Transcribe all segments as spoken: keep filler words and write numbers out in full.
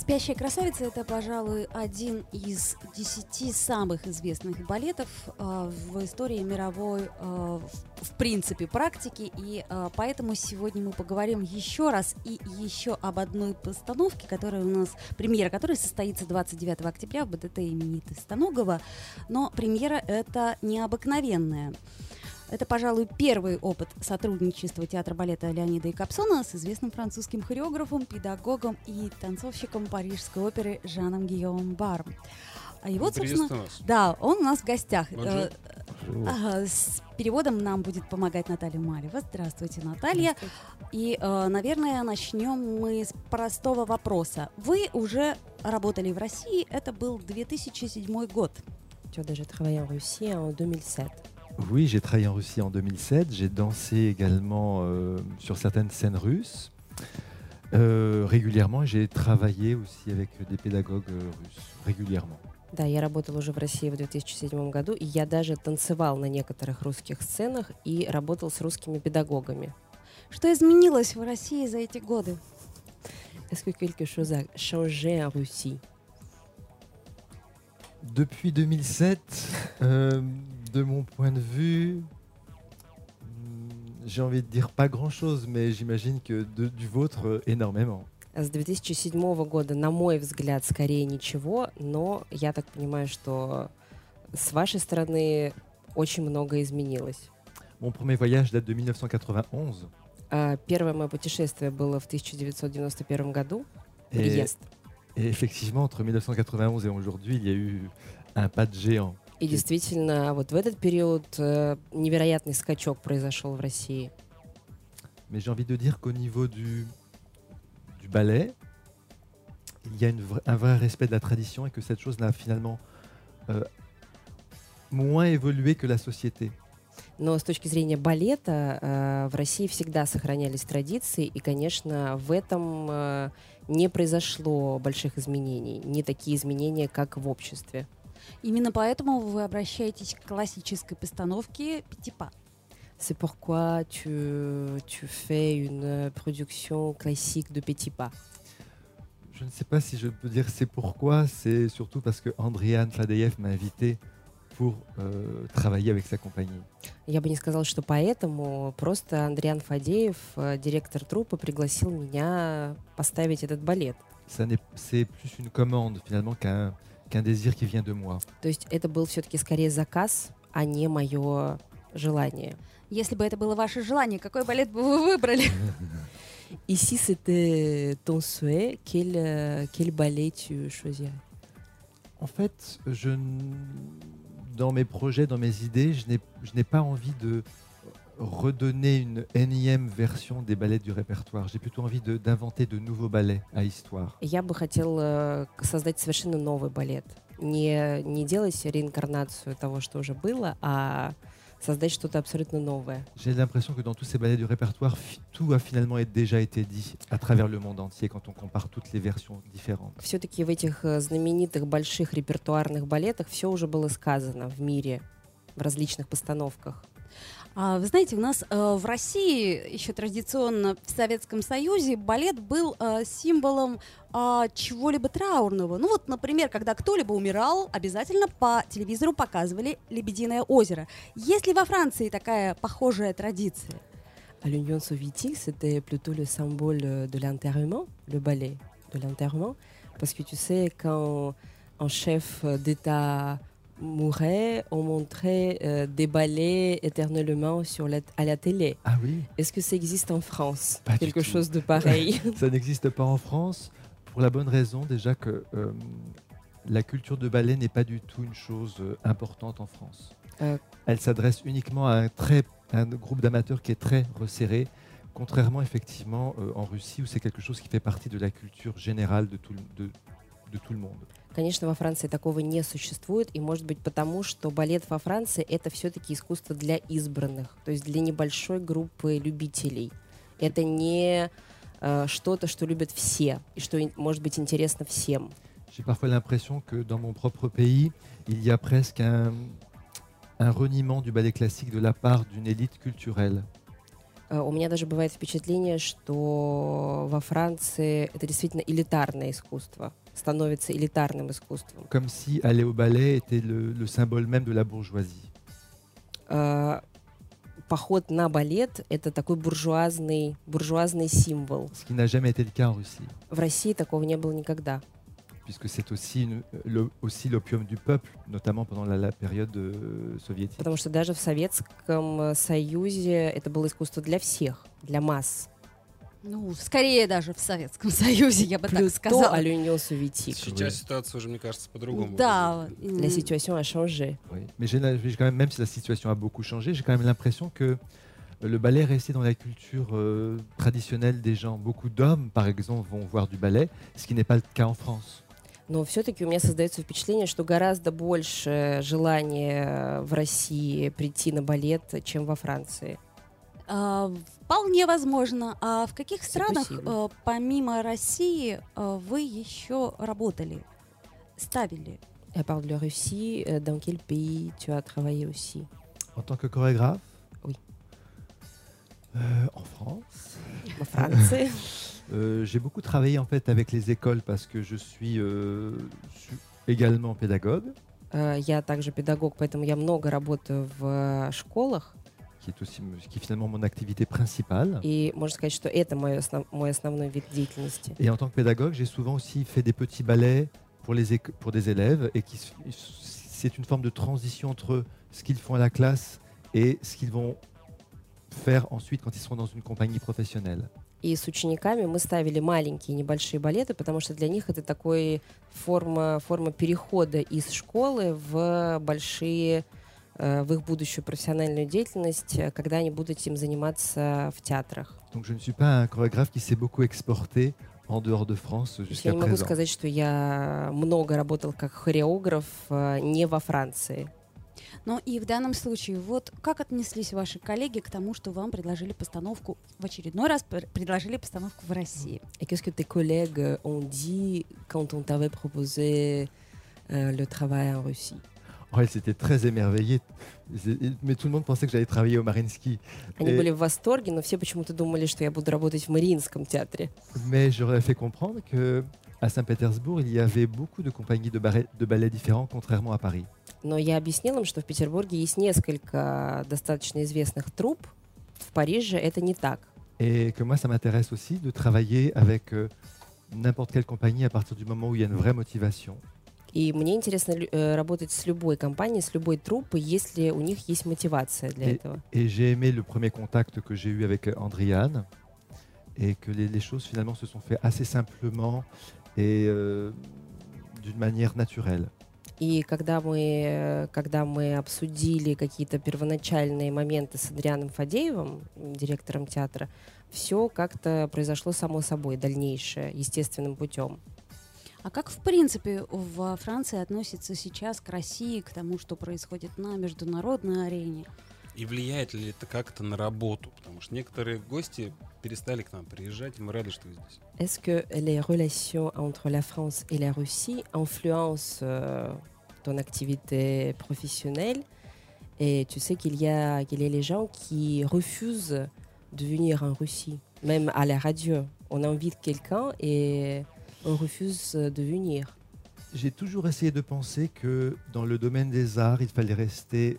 «Спящая красавица» — это, пожалуй, один из десяти самых известных балетов э, в истории мировой, э, в, в принципе, практики. И э, поэтому сегодня мы поговорим еще раз и еще об одной постановке, которая у нас, премьера которой состоится двадцать девятого октября в БДТ имени Стоногова. Но премьера эта необыкновенная. Это, пожалуй, первый опыт сотрудничества театра балета Леонида Якобсона с известным французским хореографом, педагогом и танцовщиком Парижской оперы Жаном Гийомом Барром. А его, собственно, да, он у нас в гостях. Э, ага, с переводом нам будет помогать Наталья Малева. Здравствуйте, Наталья. Здравствуйте. И, э, наверное, начнем мы с простого вопроса. Вы уже работали в России, это был две тысячи седьмой год. Tu as déjà travaillé en Russie en deux mille sept. Oui, j'ai travaillé en Russie en deux mille sept. J'ai dansé également euh, sur certaines scènes russes. Euh, régulièrement, j'ai travaillé aussi avec des pédagogues euh, russes. Régulièrement. Да, я работал уже в России в две тысячи седьмом году, и я даже танцевал на некоторых русских сценах и работал с русскими педагогами. Что изменилось в России за эти годы? Est-ce que quelque chose a changé en Russie? Depuis deux mille sept, euh, de mon point de vue, j'ai envie de dire pas grand-chose, mais j'imagine que de, du vôtre, euh, énormément. С две тысячи седьмого года, на мой взгляд, скорее ничего, но я так понимаю, что с вашей стороны очень много изменилось. Mon premier voyage date de mille neuf cent quatre-vingt-onze. Uh, первое мое путешествие было в тысяча девятьсот девяносто первом году. Приезд. Et, et effectivement, entre mille neuf cent quatre-vingt-onze et aujourd'hui, il y a eu un pas de géant. И действительно, вот в этот период э, невероятный скачок произошел в России. Mais j'ai envie de dire qu'au niveau du, du ballet, il y a une vra- un vrai respect de la tradition et que cette chose n'a finalement euh, moins évolué que la société. Но с точки зрения балета э, в России всегда сохранялись традиции, и, конечно, в этом э, не произошло больших изменений, не такие изменения, как в обществе. Именно поэтому вы обращаетесь к классической постановке «Petit pas». C'est pourquoi tu, tu fais une production classique de Petit pas. Je ne sais pas si je peux dire c'est pourquoi, c'est surtout parce que Andrian Fadeev m'a invité pour euh, travailler avec sa compagnie. Я бы не сказала, что поэтому, просто Андриан Фадеев, директор труппы, пригласил меня поставить этот балет. Ça n'est, c'est plus une commande finalement qu'un, qu'un désir qui vient de moi. То есть это был все-таки скорее заказ, а не мое желание. Если бы это было ваше желание, какой балет бы вы выбрали? Et si c'était ton souhait, quel, euh, quel ballet tu choisirais? En fait, je, n- dans mes projets, dans mes idées, je n'ai, je n'ai pas envie de redonner une énième version des ballets du répertoire. J'ai plutôt envie de, d'inventer de nouveaux ballets à histoire. Я бы хотела создать совершенно новый балет. Не, не делать реинкарнацию того, что уже было, а создать что-то абсолютно новое. J'ai l'impression que dans tous ces ballets du répertoire, fi- tout a finalement été- déjà été dit à travers le monde entier quand on compare toutes les versions différentes. Все-таки в этих э, знаменитых больших репертуарных балетах все уже было сказано в мире, в различных постановках. А, вы знаете, у нас э, в России еще традиционно в Советском Союзе балет был э, символом э, чего-либо траурного. Ну вот, например, когда кто-либо умирал, обязательно по телевизору показывали «Лебединое озеро». Есть ли во Франции такая похожая традиция? À l'Union soviétique, c'était plutôt le symbole de l'enterrement, le ballet de l'enterrement, parce que tu sais, quand un chef d'État mourait, on montrait euh, des ballets éternellement sur la, à la télé. Ah oui, Est-ce que ça existe en France, Pas du quelque tout. chose de pareil? ça n'existe pas en France pour la bonne raison déjà que euh, la culture de ballet n'est pas du tout une chose euh, importante en France. Euh. Elle s'adresse uniquement à un, très, un groupe d'amateurs qui est très resserré, contrairement effectivement euh, en Russie où c'est quelque chose qui fait partie de la culture générale de tout, le- de, de tout le monde. Конечно, во Франции такого не существует, и может быть потому, что балет во Франции — это все-таки искусство для избранных, то есть для небольшой группы любителей. Это не э, что-то, что любят все, и что ин- может быть интересно всем. J'ai parfois l'impression que dans mon propre pays, il y a presque un, un reniement du ballet classique de la part d'une élite culturelle. Э, У меня даже бывает впечатление, что во Франции это действительно элитарное искусство, становится элитарным искусством. Comme si aller au ballet était le, le symbole même de la bourgeoisie. Э, Поход на балет — это такой буржуазный, буржуазный символ. Ce qui n'a jamais été le cas en Russie, В России такого не было никогда. puisque c'est aussi, une- le- aussi l'opium du peuple, notamment pendant la, la période euh, soviétique. Потому что даже в Советском э, Союзе это было искусство для всех, для масс. Ну, скорее даже в Советском Союзе, я бы так Plutôt сказала. à l'Union soviétique. Сейчас ситуация уже, мне кажется, по-другому. Да. La м, situation a changé. Oui. Mais j'ai la- j'ai quand même, même si la situation a beaucoup changé, j'ai quand même l'impression que le ballet est resté dans la culture euh, traditionnelle des gens. Beaucoup d'hommes, par exemple, vont voir du ballet, ce qui n'est pas le cas en France. Но все-таки у меня создается впечатление, что гораздо больше желания в России прийти на балет, чем во Франции. а, Вполне возможно. А в каких странах, Спасибо. э, помимо России, э, вы еще работали, ставили? À part de la Russie, euh, dans quel pays tu as travaillé aussi? En tant que chorégraphe Oui. Euh, En France. Во Франции. Euh, j'ai beaucoup travaillé en fait avec les écoles parce que je suis, euh, suis également pédagogue, Э, Я также педагог, поэтому я много работаю в школах. qui est aussi qui est finalement mon activité principale. И можно сказать, что это мой, основ- мой основной вид деятельности. Et en tant que pédagogue, j'ai souvent aussi fait des petits ballets pour, les éco- pour des élèves et qui s- c'est une forme de transition entre ce qu'ils font à la classe et ce qu'ils vont faire ensuite quand ils seront dans une compagnie professionnelle. И с учениками мы ставили маленькие небольшие балеты, потому что для них это такой форма, форма перехода из школы в большие, э, в их будущую профессиональную деятельность, э, когда они будут этим заниматься в театрах. Donc je ne suis pas un chorégraphe qui s'est beaucoup exporté en dehors de France То есть jusqu'à я не могу présent. сказать, что я много работал как хореограф э, не во Франции. Ну и в данном случае, вот как отнеслись ваши коллеги к тому, что вам предложили постановку, в очередной раз пр- предложили постановку в России? Et qu'est-ce que tes collègues ont dit quand on t'avait proposé euh, le travail en Russie? Oh, ils étaient très émerveillés, Ils- mais tout le monde pensait que j'allais travailler au Mariinsky. Они Et- были в восторге, но все почему-то думали, что я буду работать в Мариинском театре. Mais je leur ai fait comprendre que à Saint-Pétersbourg, il y avait beaucoup de compagnies de, barret- de ballets différents, contrairement à Paris. Но я объяснила им, что в Петербурге есть несколько достаточно известных труп. В Париже это не так. Et que moi, ça m'intéresse aussi de travailler avec euh, n'importe quelle compagnie à partir du moment où il y a une vraie motivation. И мне интересно лю- э, работать с любой компанией, с любой труппой, если у них есть мотивация для этого. Et j'ai aimé le premier contact que j'ai eu avec euh, Andriane et que les, les choses finalement se sont faites assez simplement et euh, d'une manière naturelle. И когда мы, э, когда мы обсудили какие-то первоначальные моменты с Адрианом Фадеевым, м, директором театра, все как-то произошло само собой, дальнейшее, естественным путем. А как, в принципе, во Франции относится сейчас к России, к тому, что происходит на международной арене? И влияет ли это как-то на работу? Потому что некоторые гости перестали к нам приезжать, и мы рады, что вы здесь. Est-ce que les relations entre la France et la Russie influencent euh, ton activité professionnelle? Et tu sais qu'il y a, qu'il y a les gens qui refusent de venir en Russie, même à la radio. On invite quelqu'un et on refuse de venir. J'ai toujours essayé de penser que dans le domaine des arts, il fallait rester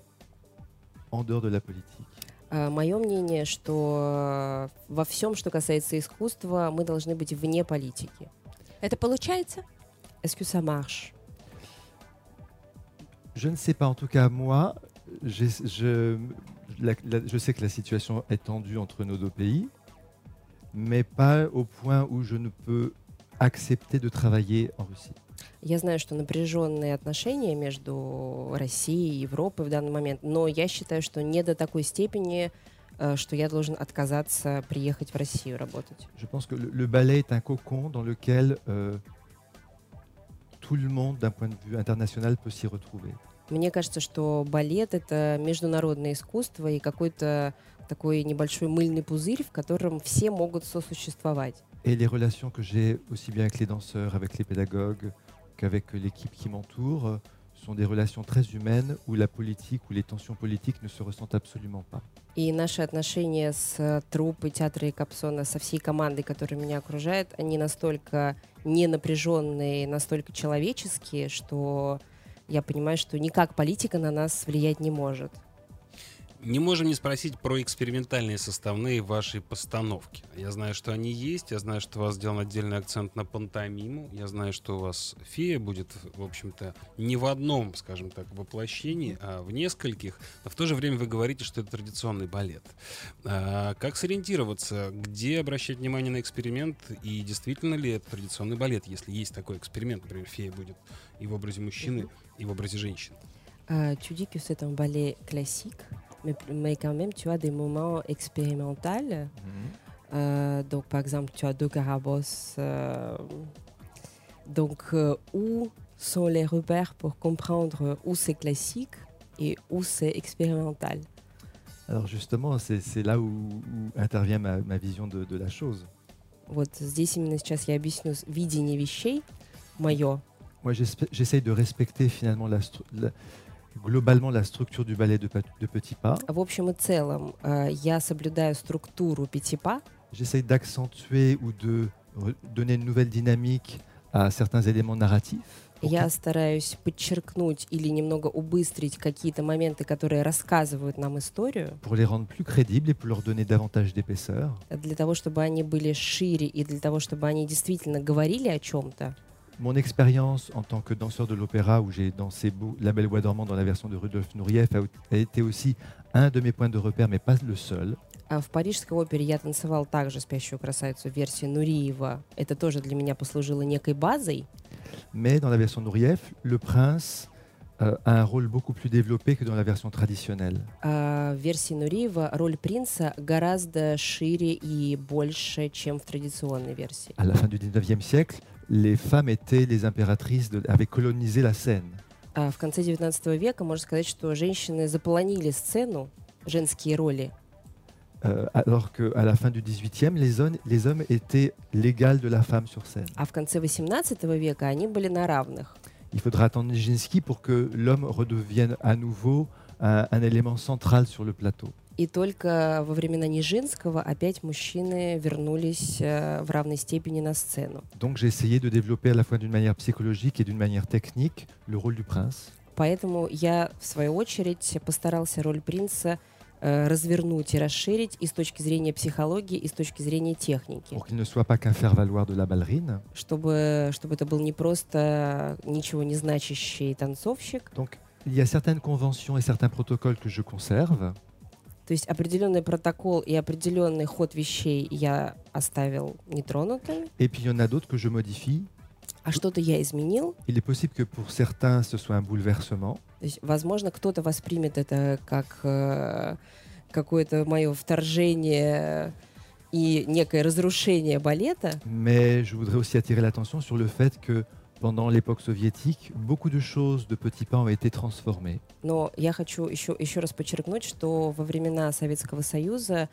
en dehors de la politique. Мое мнение, что э, во всем, что касается искусства, мы должны быть вне политики. Это получается? Est-ce que ça marche? Je ne sais pas, en tout cas moi, j'ai- je, la- la- je sais que la situation est tendue entre nos deux pays, mais pas au point où je ne peux accepter de travailler en Russie. Я знаю, что напряженные отношения между Россией и Европой в данный момент, но я считаю, что не до такой степени, э, что я должен отказаться приехать в Россию работать. Je pense que le, le ballet est un cocon dans lequel euh, tout le monde, d'un point de vue international, peut s'y retrouver. Мне кажется, что балет — это международное искусство и какой-то такой небольшой мыльный пузырь, в котором все могут сосуществовать. Et les relations que j'ai aussi bien avec les danseurs, avec les pédagogues, qu'avec l'équipe qui m'entoure, sont des relations très humaines où la politique ou les tensions politiques ne se ressentent absolument pas. И наши отношения с труппой театра и Капсона, со всей командой, которая меня окружает, они настолько не напряженные, настолько человеческие, что я понимаю, что никак политика на нас влиять не может. Не можем не спросить про экспериментальные составные вашей постановки. Я знаю, что они есть, я знаю, что у вас сделан отдельный акцент на пантомиму, я знаю, что у вас фея будет, в общем-то, не в одном, скажем так, воплощении, а в нескольких, но в то же время вы говорите, что это традиционный балет. А как сориентироваться, где обращать внимание на эксперимент, и действительно ли это традиционный балет, если есть такой эксперимент, например, фея будет и в образе мужчины, и в образе женщины? Uh, tu dis que c'est un ballet classique, mais, mais quand même tu as des moments expérimentaux. Mm-hmm. Euh, donc par exemple tu as deux carabosses. Euh, donc euh, où sont les repères pour comprendre où c'est classique et où c'est expérimental? Alors justement, c'est, c'est là où, où intervient ma, ma vision de, de la chose. Вот здесь именно сейчас я объясню видение вещей мое. Moi j'essaye de respecter finalement la, la globalement la structure du ballet de, de Petit Pas. В общем и целом, я соблюдаю структуру Petit Pas. J'essaye d'accentuer ou de donner une nouvelle dynamique à certains éléments narratifs. Я стараюсь подчеркнуть или немного убыстрить какие-то моменты, которые рассказывают нам историю. Pour les rendre plus crédibles et pour leur donner davantage d'épaisseur. Для того, чтобы они были шире и для того, чтобы они действительно говорили о чем-то. Mon expérience en tant que danseur de l'opéra, où j'ai dansé La Belle Voix dormante dans la version de Rudolf Nureyev, a, a été aussi un de mes points de repère, mais pas le seul. А в Парижской опере я танцевал также «Спящую красавицу» в версии Нуриева. Это тоже для меня послужило некой базой. Mais dans la version Nureyev, le prince euh, a un rôle beaucoup plus développé que dans la version traditionnelle. А в версии Нуриева роль принца гораздо шире и больше, чем в традиционной версии. À la fin du dix-neuvième siècle, les femmes étaient les impératrices, de, avaient colonisé la scène. А в конце девятнадцатого века можно сказать, что женщины заполонили сцену, женские роли. Euh, alors qu'à la fin du dix-huitième, les hommes, les hommes étaient l'égal de la femme sur scène. А в конце восемнадцатого века они были на равных. Il faudra attendre Nijinsky pour que l'homme redevienne à nouveau un, un élément central sur le plateau. И только во времена Нижинского опять мужчины вернулись э, в равной степени на сцену. Donc j'ai essayé de développer à la fois d'une manière psychologique et d'une manière technique le rôle du prince. Поэтому я, в свою очередь, постарался роль принца э, развернуть и расширить и с точки зрения психологии, и с точки зрения техники. Pour qu'il ne soit pas qu'un faire-valoir de la ballerine. Чтобы, чтобы это был не просто ничего не значащий танцовщик. Donc il y a certaines conventions et certains protocoles que je conserve. То есть определенный протокол и определенный ход вещей я оставил нетронутыми. Et puis il y en a d'autres que je modifie. А что-то я изменил. Il est possible que pour certains ce soit un bouleversement. То есть, возможно, кто-то воспримет это как э, какое-то мое вторжение и некое разрушение балета. Mais je voudrais aussi attirer l'attention sur le fait que pendant l'époque soviétique, beaucoup de choses de Petit Pas ont été transformées. Но я хочу еще, еще раз подчеркнуть, что во времена Советского Союза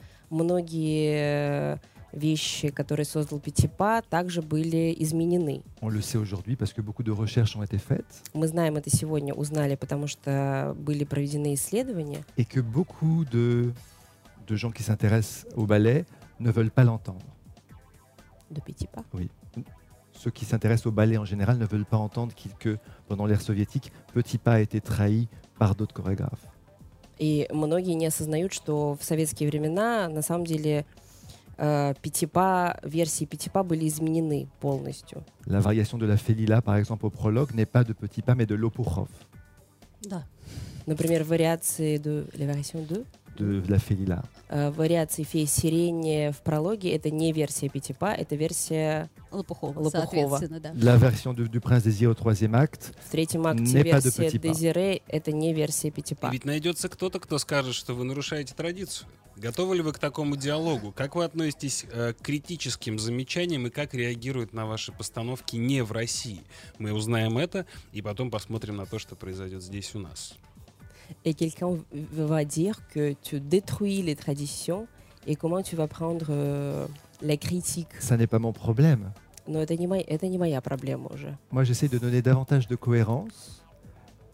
многие вещи, которые создал Petit Pas, также были изменены. On le sait aujourd'hui parce que beaucoup de recherches ont été faites. Мы знаем это сегодня, узнали, потому что были проведены исследования. Et que beaucoup de, de gens qui s'intéressent au ballet ne veulent pas l'entendre. De Petit Pas. Oui. Ceux qui s'intéressent au ballet en général ne veulent pas entendre que pendant l'ère soviétique, Petit Pas a été trahi par d'autres chorégraphes. И многие не осознают, что в советские времена на самом деле э, Petit Pas, версии Petit Pas были изменены полностью. La variation de la Félila, par exemple, au prologue, n'est pas de Petit Pas, mais de Lopourov. Да. Например, вариации de... Les variations de? De la Félila. Uh, вариации феи сирени в прологе — это не версия Petit Pas, это версия Лопухова, Лопухова. соответственно, да. La version de, du Prince Désiré au troisième acte. В третьем акте n'est pas de версия Petit Pas. Дезире — это не версия Petit Pas. Ведь найдется кто-то, кто скажет, что вы нарушаете традицию. Готовы ли вы к такому диалогу? Как вы относитесь э, к критическим замечаниям и как реагируют на ваши постановки не в России? Мы узнаем это и потом посмотрим на то, что произойдет здесь у нас. Et quelqu'un va dire que tu détruis les traditions et comment tu vas prendre euh, la critique. Ça n'est pas mon problème. Но это не, мой, это не моя проблема уже. Moi, j'essaie de donner davantage de cohérence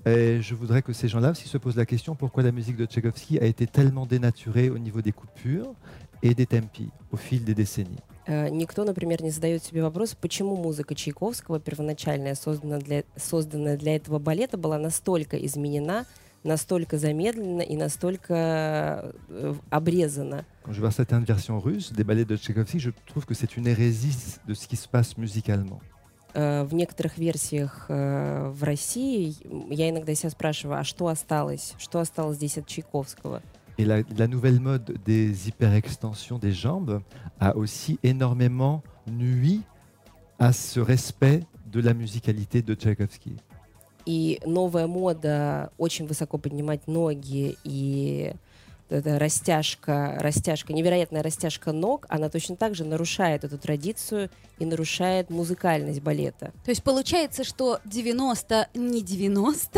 Et je voudrais que ces gens-là aussi se posent la question pourquoi la musique de Tchaïkovski a été tellement dénaturée au niveau des coupures et des tempi au fil des décennies. Э, Никто, например, не задает себе вопрос, почему музыка Чайковского, первоначальная, созданная для, созданная для этого балета, была настолько изменена, настолько замедлена и настолько э, обрезана. Quand je vois certaines versions russes des ballets de Tchaïkovski, je trouve que c'est une hérésie de ce qui se passe musicalement. Э, В некоторых версиях э, в России я иногда себя спрашиваю, а что осталось? Что осталось здесь от Чайковского? Et la, la nouvelle mode des hyperextensions des jambes a aussi énormément nui à ce respect de la musicalité de Tchaïkovski. И новая мода очень высоко поднимать ноги и эта растяжка, растяжка, невероятная растяжка ног, она точно так же нарушает эту традицию и нарушает музыкальность балета. То есть получается, что девяносто не девяносто.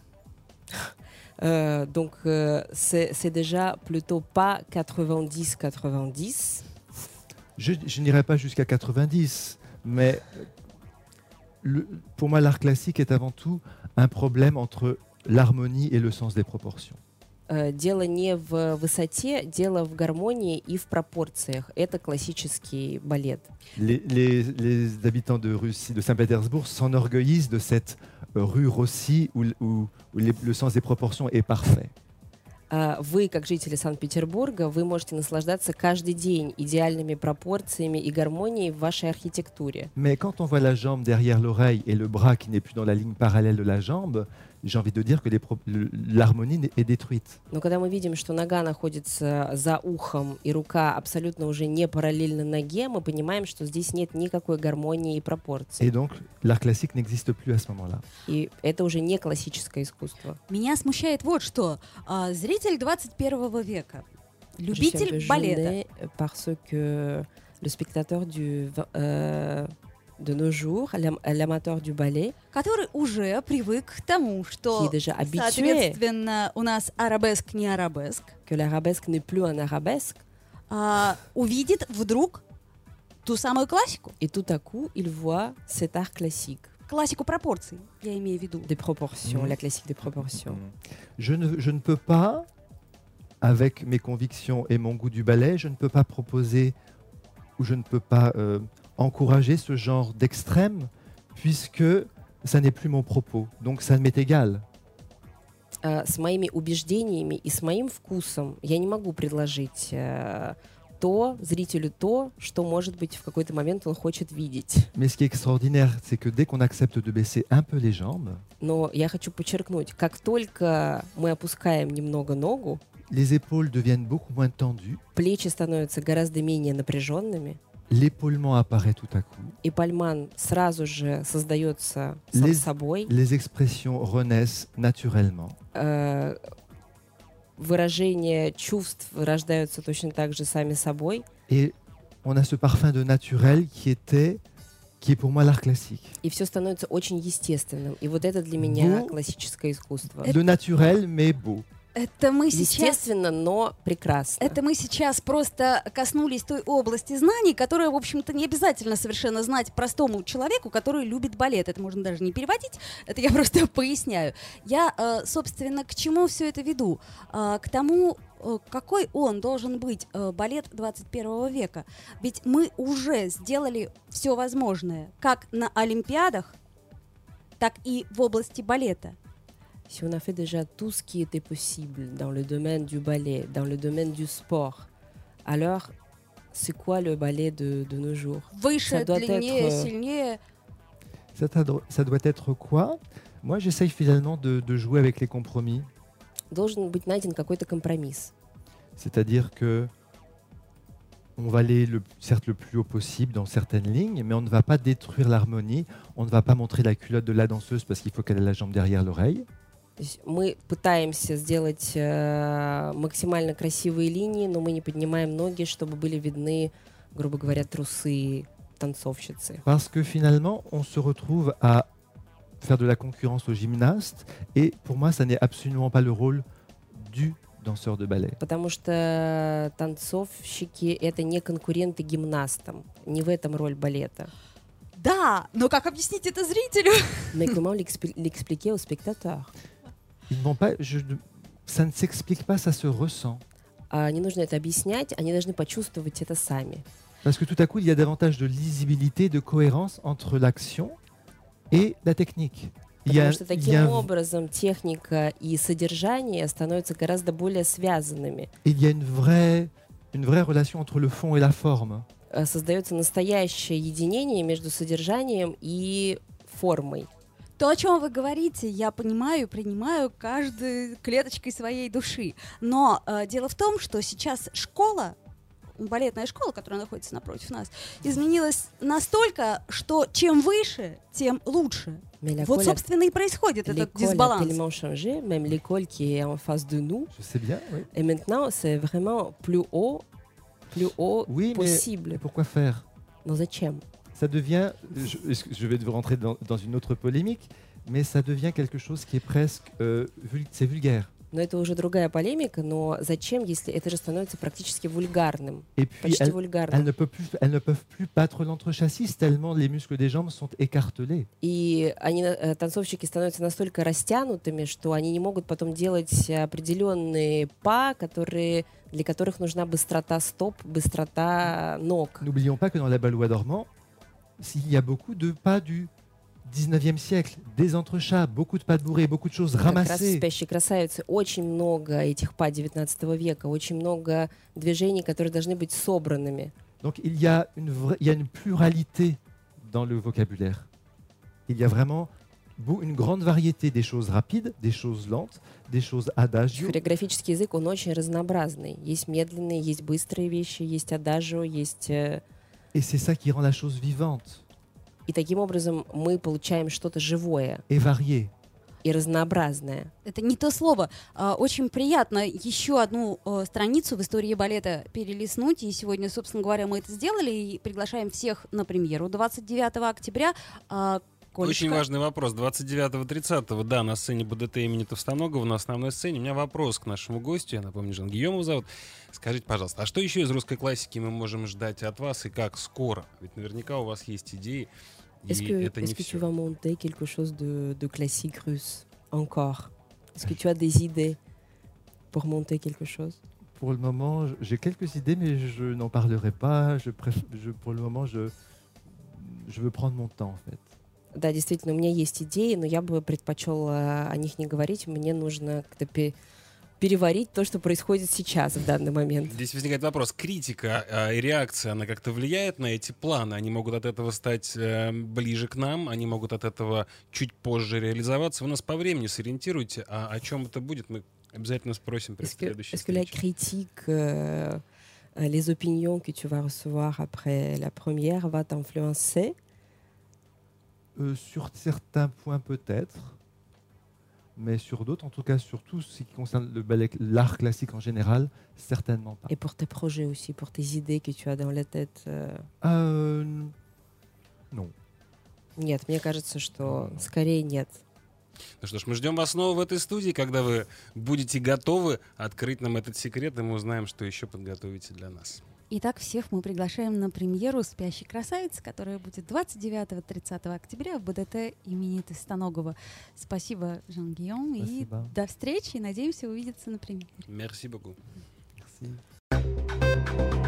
Euh, donc euh, c'est, c'est déjà plutôt pas quatre-vingt-dix quatre-vingt-dix. Je, je n'irai pas jusqu'à quatre-vingt-dix, mais le, pour moi, l'art classique est avant tout un problème entre l'harmonie et le sens des proportions. Э, Дело не в высоте, дело в гармонии и в пропорциях. Это классический балет. Les, les- les habitants de Russie, de Saint-Pétersbourg, s'enorgueillissent de cette euh, rue Rossi où, l- où- où les- le sens des proportions est parfait. А Вы, как жители Санкт-Петербурга, вы можете наслаждаться каждый день идеальными пропорциями и гармонией в вашей архитектуре. Mais quand on voit la jambe derrière l'oreille et le bras qui n'est plus dans la ligne parallèle de la jambe, j'ai envie de dire que les pro- le- l'harmonie n'est- est détruite. Но когда мы видим, что нога находится за ухом и рука абсолютно уже не параллельно ноге, мы понимаем, что здесь нет никакой гармонии и пропорций. Et donc, l'art classique n'existe plus à ce moment-là. И это уже не классическое искусство. Меня смущает вот что. А, зритель двадцать первого века, Je suis un peu любитель балета, gênée parce que le spectateur du, v- euh, de nos jours, l'am- l'amateur du ballet, который уже привык к тому, qui est что, déjà habitué соответственно, у нас арабеск не арабеск, que l'arabesque n'est plus un arabesque, а, увидит вдруг ту самую классику. et tout à coup, il voit cet art classique Классику пропорций, я имею в виду. des proportions, Mhm. la classique des proportions. Je ne, je ne peux pas, avec mes convictions et mon goût du ballet, je ne peux pas proposer ou je ne peux pas euh, encourager ce genre d'extrême puisque ça n'est plus mon propos. Donc ça m'est égal. А, С моими убеждениями и с моим вкусом я не могу предложить э, то зрителю то, что, может быть, в какой-то момент он хочет видеть. Mais ce qui est extraordinaire, c'est que dès qu'on accepte de baisser un peu les jambes, Но я хочу подчеркнуть, как только мы опускаем немного ногу, les épaules deviennent beaucoup moins tendues, плечи становятся гораздо менее напряженными, l'épaulement apparaît tout à coup, и пальман сразу же создается сам Les- собой. les expressions renaissent naturellement. Э, Выражения чувств рождаются точно так же сами собой. Et on a ce parfum de naturel qui était, qui est pour moi l'art classique. И все становится очень естественным. И вот это для меня Beau. классическое искусство. Le naturel, mais beau. Это мы сейчас... Естественно, но прекрасно. Это мы сейчас просто коснулись той области знаний, которая, в общем-то, не обязательно совершенно знать простому человеку, который любит балет. Это можно даже не переводить, это я просто поясняю. Я, э, собственно, к чему все это веду? А, К тому, э, какой он должен быть, э, балет двадцать первого века. Ведь мы уже сделали все возможное, как на Олимпиадах, так и в области балета. Si on a fait déjà tout ce qui était possible dans le domaine du ballet, dans le domaine du sport, alors c'est quoi le ballet de, de nos jours? Выше, Ça doit длиннее, être, euh, сильнее. Ça, t'adro- ça doit être quoi? Moi, j'essaye finalement de, de jouer avec les compromis. Должен быть найден какой-то компромисс. C'est-à-dire que on va aller le, certes le plus haut possible dans certaines lignes, mais on ne va pas détruire l'harmonie. On ne va pas montrer la culotte de la danseuse parce qu'il faut qu'elle ait la jambe derrière l'oreille. То есть мы пытаемся сделать э, максимально красивые линии, но мы не поднимаем ноги, чтобы были видны, грубо говоря, трусы танцовщицы. Parce que finalement, on se retrouve à faire de la concurrence aux gymnastes. Et pour moi, ça n'est absolument pas le rôle du danseur de ballet. Потому что танцовщики — это не конкуренты гимнастам. Не в этом роль балета. Да, но как объяснить это зрителю? Mais comment l'expli- l'expliquer aux spectateurs? Ils ne vont pas, je, ça ne s'explique pas, ça se ressent. А не нужно это объяснять, они должны почувствовать это сами. Parce que tout à coup, il y a davantage de lisibilité, de cohérence entre l'action et la technique. Il y Потому a, что il y таким a, образом техника и содержание становятся гораздо более связанными. il y a une vraie, une vraie relation entre le fond et la forme. Э, Создается настоящее единение между содержанием и формой. То, о чем вы говорите, я понимаю, принимаю каждой клеточкой своей души. Но э, дело в том, что сейчас школа, балетная школа, которая находится напротив нас, изменилась настолько, что чем выше, тем лучше. Mais la Вот, l'école a- собственно, и происходит этот l'école a дисбаланс. tellement changé, même l'école qui est en face de nous. Je sais bien, oui. Et maintenant, c'est vraiment plus haut, plus haut Oui, mais, possible. mais pourquoi faire? Но зачем? Ça devient, je, je vais rentrer dans, dans une autre polémique, mais ça devient quelque chose qui est presque, euh, vul- c'est vulgaire. Но это уже другая полемика, но зачем, если это же становится практически вульгарным? Et puis, Почти elles, elles вульгарным. ne peuvent plus, elles ne peuvent plus battre l'entrechâssis tellement les muscles des jambes sont écartelés. И они, э, танцовщики становятся настолько растянутыми, что они не могут потом делать определенные па, которые, для которых нужна быстрота стоп, быстрота ног. N'oublions pas que dans la Ballois dormant, il y a beaucoup de pas du dix-neuvième siècle, des entrechats, beaucoup de pas de bourrée, beaucoup de choses Как раз в ramassées. «Спящей красавице» очень много этих па девятнадцатого века, очень много движений, которые должны быть собранными. Donc il y a une, vraie- il y a une pluralité dans le vocabulaire. Il y a vraiment beau- une grande variété des choses rapides, des choses lentes, des choses adagio. Хореографический язык, он очень разнообразный. Есть медленные, есть быстрые вещи, есть адажио, есть... э, Et c'est ça qui rend la chose vivante И таким образом мы получаем что-то живое et variée. и разнообразное. Это не то слово. А, Очень приятно еще одну э, страницу в истории балета перелистнуть. И сегодня, собственно говоря, мы это сделали. И приглашаем всех на премьеру двадцать девятого октября. А, Колечка. Очень важный вопрос. двадцать девятого тридцатого, да, на сцене БДТ имени Товстоногова, на основной сцене. У меня вопрос к нашему гостю. Я напомню, Жан Гийом зовут. Скажите, пожалуйста, а что еще из русской классики мы можем ждать от вас и как скоро? Ведь наверняка у вас есть идеи, и Est-ce que, это est-ce не que все. tu vas monter quelque chose de, de classique russe encore? Est-ce que tu as des idées pour monter quelque chose? Pour le moment, je- j'ai quelques idées, mais je n'en parlerai pas. Je préf- je- pour le moment, je, je veux prendre mon temps, en fait. Да, действительно, у меня есть идеи, но я бы предпочел о них не говорить. Мне нужно как-то пе- переварить то, что происходит сейчас, в данный момент. Здесь возникает вопрос. Критика а, и реакция, она как-то влияет на эти планы? Они могут от этого стать э, ближе к нам, они могут от этого чуть позже реализоваться. Вы нас по времени сориентируете, а о чем это будет, мы обязательно спросим при Est-ce que, следующей est-ce que la встрече. critique, euh, euh, les opinions que tu vas recevoir après la première va t'influencer? Euh, sur certains points, peut-être. Mais sur d'autres, en tout cas, sur tout ce qui concerne le ballet, l'art classique en général, certainement pas. Et pour tes projets aussi, pour tes idées que tu as dans la tête? euh, Euh, non. Нет, мне кажется, что скорее нет. Ну что ж, мы ждем вас снова в этой студии, когда вы будете готовы открыть нам этот секрет, и мы узнаем, что еще подготовите для нас. Итак, всех мы приглашаем на премьеру «Спящей красавицы», которая будет двадцать девятого тридцатого октября в БДТ имени Товстоногова. Спасибо, Жан Гийом, и Спасибо. до встречи. Надеемся увидеться на премьере. Merci beaucoup. Merci.